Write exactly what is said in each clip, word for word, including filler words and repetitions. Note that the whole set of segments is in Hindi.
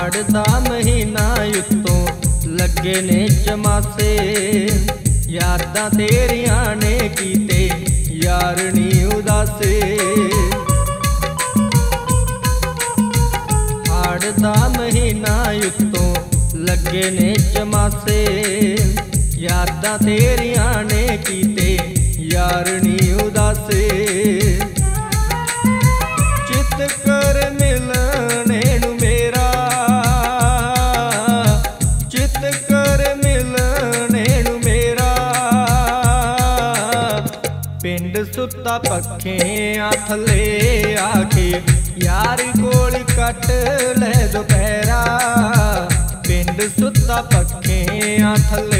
हाड़ दा महीना उत्तों लगे ने चमासे, यादां तेरियां ने कीते यारनी उदासे। हाड़ दा महीना उत्तों लगे ने चमासे, यादां तेरियां ने कीते यारनी उदासे। चित कर मिलने नू मेरा, चित कर मिलने नू मेरा, पिंड सुता पखेयां थले आके यार कोल कट ले दोपहरा। पिंड सुता पखेयां थले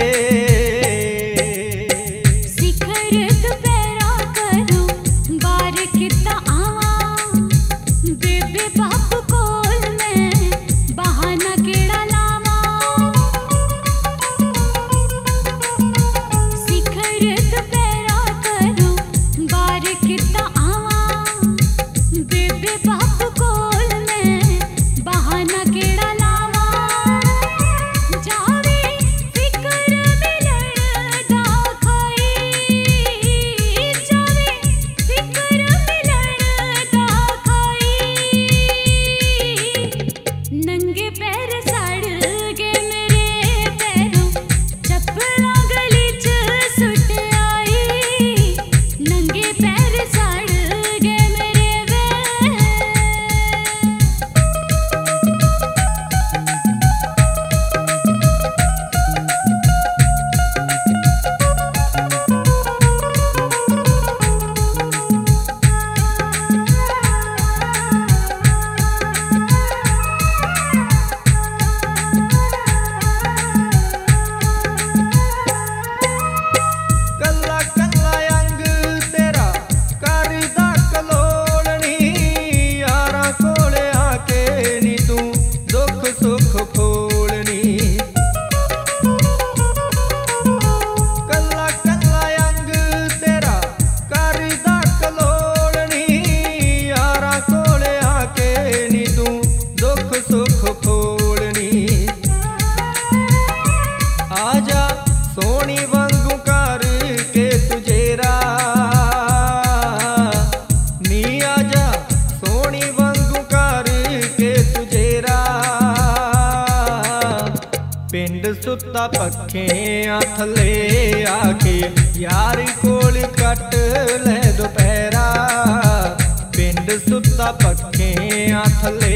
सुता पखेयां थले आके यार कोल कट ले दोपहरा। पिंड सुता पखेयां थले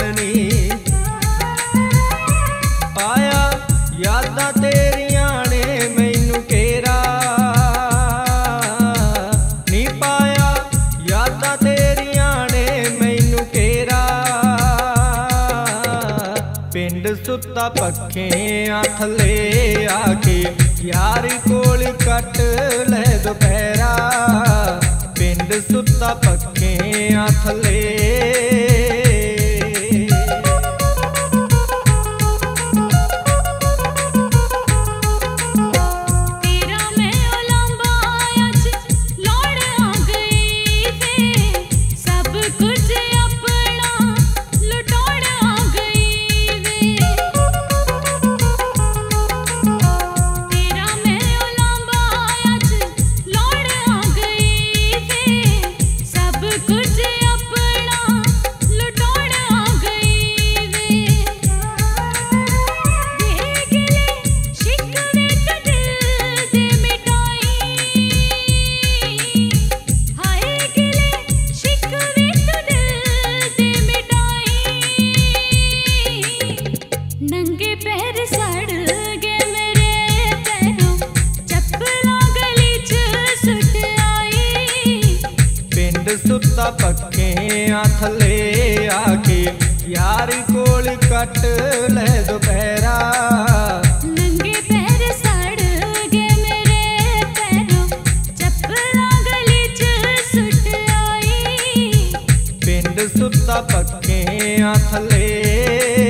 यादां तेरियां ने सुता पखेयां थले आके यारी कोल कट ले दोपहरा। पिंड सुता पखेयां थले सुता पखेयां थले आके यारी कोल कट ले दोपहरा। नंगे पैर सड़ गए मेरे पैरों चप्पलां गली च सुट आई। पिंड सुता पखेयां थले